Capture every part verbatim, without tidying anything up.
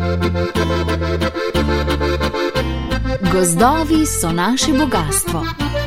Gozdovi so naše bogastvo.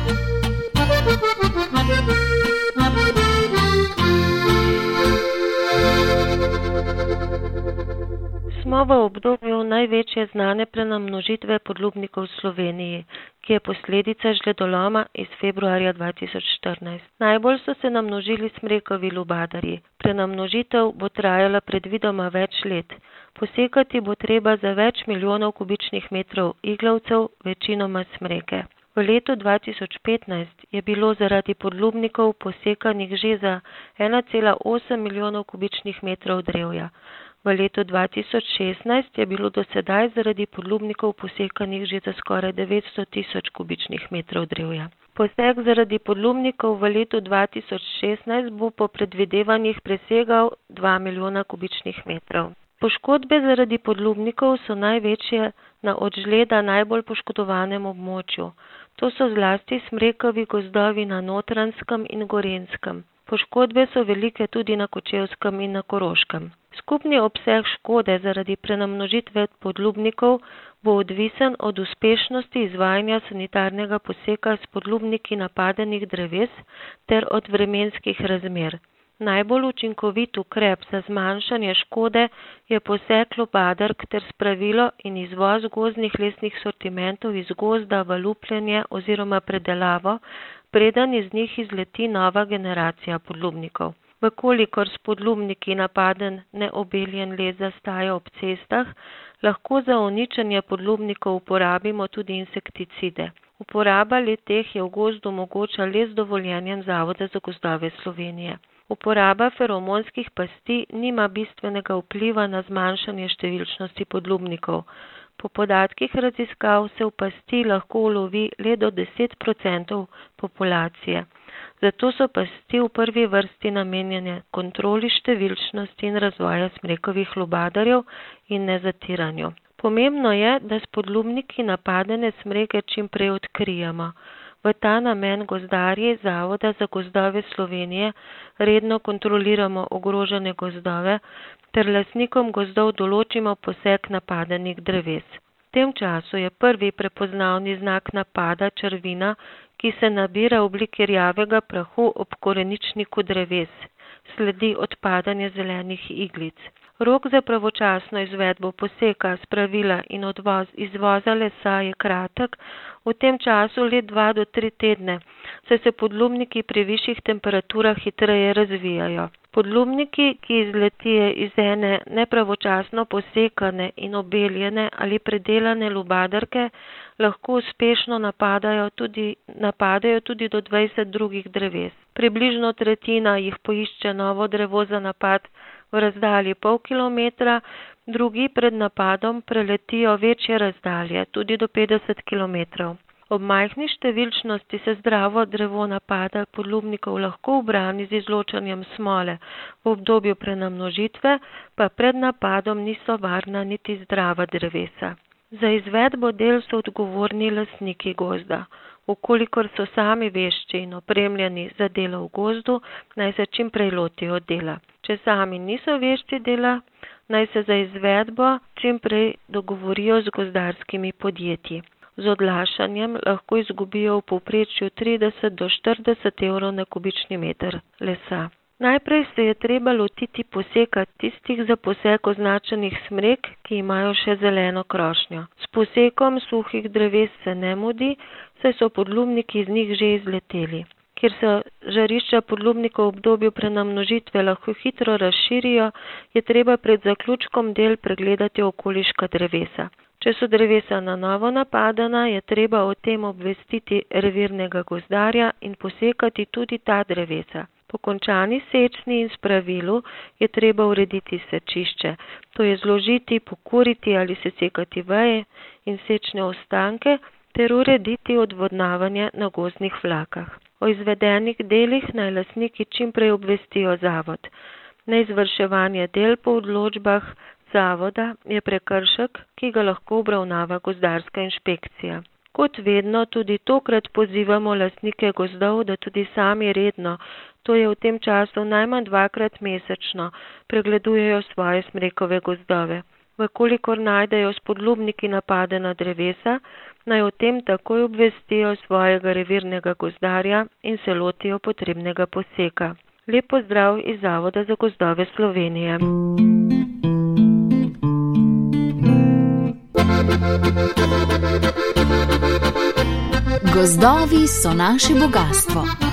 Smo v obdobju največje znane prenamnožitve podlubnikov v Sloveniji, ki je posledica žledoloma iz februarja dva tisoč štirinajst. Najbolj so se namnožili smrekovi lubadarji. Prenamnožitev bo trajala predvidoma več let. Posekati bo treba za več milijonov kubičnih metrov iglavcev, večinoma smreke. V letu dva tisoč petnajst je bilo zaradi podlubnikov posekanih že za ena cela osem milijonov kubičnih metrov drevja. V letu dva tisoč šestnajst je bilo do sedaj zaradi podlubnikov posekanih že za skoraj devetsto tisoč kubičnih metrov drevja. Posek zaradi podlubnikov v letu dva tisoč šestnajst bo po predvidevanjih presegal dva milijona kubičnih metrov. Poškodbe zaradi podlubnikov so največje na od žleda najbolj poškodovanem območju. To so zlasti smrekovi gozdovi na Notranjskem in Gorenjskem. Poškodbe so velike tudi na Kočevskem in na Koroškem. Skupni obseg škode zaradi prenamnožitve podlubnikov bo odvisen od uspešnosti izvajanja sanitarnega poseka s podlubniki napadenih dreves ter od vremenskih razmer. Najbolj učinkovit ukrep za zmanjšanje škode je posek lubadark ter spravilo in izvoz gozdnih lesnih sortimentov iz gozda v lupljenje oziroma predelavo, preden iz njih izleti nova generacija podlubnikov. Vkolikor s podlubniki napaden neobeljen les zastaja ob cestah, lahko za uničenje podlubnikov uporabimo tudi insekticide. Uporaba le-teh je v gozdu mogoča le z dovoljenjem Zavoda za gozdove Slovenije. Uporaba feromonskih pasti nima bistvenega vpliva na zmanjšanje številčnosti podlubnikov. Po podatkih raziskav se v pasti lahko ulovi le do deset procentov populacije. Zato so pasti v prvi vrsti namenjene kontroli številčnosti in razvoja smrekovih lubadarjev in ne zatiranju. Pomembno je, da s podlubniki napadene smreke čim prej odkrijemo. V ta namen gozdarji Zavoda za gozdove Slovenije redno kontroliramo ogrožene gozdove ter lastnikom gozdov določimo posek napadenih dreves. V tem času je prvi prepoznavni znak napada črvina, ki se nabira v obliki rjavega prahu ob koreničniku dreves. Sledi odpadanje zelenih iglic. Rok za pravočasno izvedbo poseka, spravila in odvoz izvoza lesa je kratek, v tem času le dva do tri tedne, saj se podlubniki pri višjih temperaturah hitreje razvijajo. Podlubniki, ki izletijo iz ene nepravočasno posekane in obeljene ali predelane lubadarke, lahko uspešno napadajo tudi, napadajo tudi do dvajset drugih dreves. Približno tretjina jih poišče novo drevo za napad v razdalji pol kilometra, drugi pred napadom preletijo večje razdalje, tudi do petdeset kilometrov. Ob majhni številčnosti se zdravo drevo napada podlubnikov lahko ubrani z izločanjem smole, v obdobju prenamnožitve pa pred napadom niso varna niti zdrava drevesa. Za izvedbo del so odgovorni lastniki gozda. Ukolikor so sami vešči in opremljeni za delo v gozdu, naj se čim prej lotijo dela. Če sami niso vešči dela, naj se za izvedbo čim prej dogovorijo z gozdarskimi podjetji. Z odlašanjem lahko izgubijo v povprečju trideset do štirideset evrov na kubični meter lesa. Najprej se je treba lotiti poseka tistih za posek označenih smrek, ki imajo še zeleno krošnjo. S posekom suhih dreves se ne mudi, saj so podlubniki iz njih že izleteli. Ker se žarišča podlubnikov v obdobju prenamnožitve lahko hitro razširijo, je treba pred zaključkom del pregledati okoliška drevesa. Če so drevesa na novo napadena, je treba o tem obvestiti revirnega gozdarja in posekati tudi ta drevesa. Po končani sečni in spravilu je treba urediti sečišče, to je zložiti, pokuriti ali sesekati veje in sečne ostanke ter urediti odvodnavanje na gozdnih vlakah. O izvedenih delih naj lastniki čim prej obvestijo zavod. Neizvrševanje del po odločbah zavoda je prekršek, ki ga lahko obravnava gozdarska inšpekcija. Kot vedno tudi tokrat pozivamo lastnike gozdov, da tudi sami redno, to je v tem času najmanj dvakrat mesečno, pregledujejo svoje smrekove gozdove. Vkolikor najdejo spodlubniki napade na drevesa, naj o tem takoj obvestijo svojega revirnega gozdarja in se lotijo potrebnega poseka. Lep pozdrav iz Zavoda za gozdove Slovenije. Gozdovi so naše bogastvo.